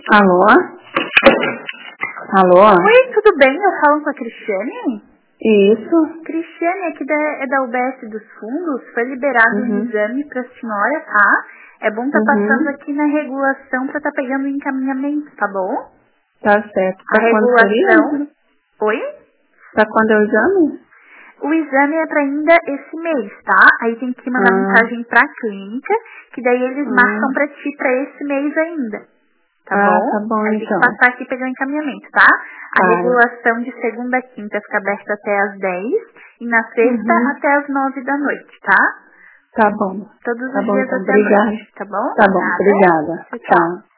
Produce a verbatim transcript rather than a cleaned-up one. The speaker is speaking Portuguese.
Alô? Alô? Oi, tudo bem? Eu falo com a Cristiane? Isso. Cristiane, aqui da, é da U B S dos Fundos, foi liberado Uhum. um exame pra senhora, tá? É bom tá Uhum. passando aqui na regulação pra tá pegando o encaminhamento, tá bom? Tá certo. A Pra quando regulação... seria? Oi? Pra quando é o exame? O exame é pra ainda esse mês, tá? Aí tem que mandar Ah. mensagem pra clínica, que daí eles marcam Ah. pra ti pra esse mês ainda. Tá Ah, bom? tá bom Aí tem que então. passar aqui e pegar o encaminhamento, tá? A Tá. regulação de segunda a quinta fica aberta até às dez e na sexta Uhum. até às nove da noite, tá? Tá bom. Todos Tá os bom dias então. até a Obrigada. noite, tá bom? Tá bom. Nada. Obrigada. Tchau, tchau. Tchau.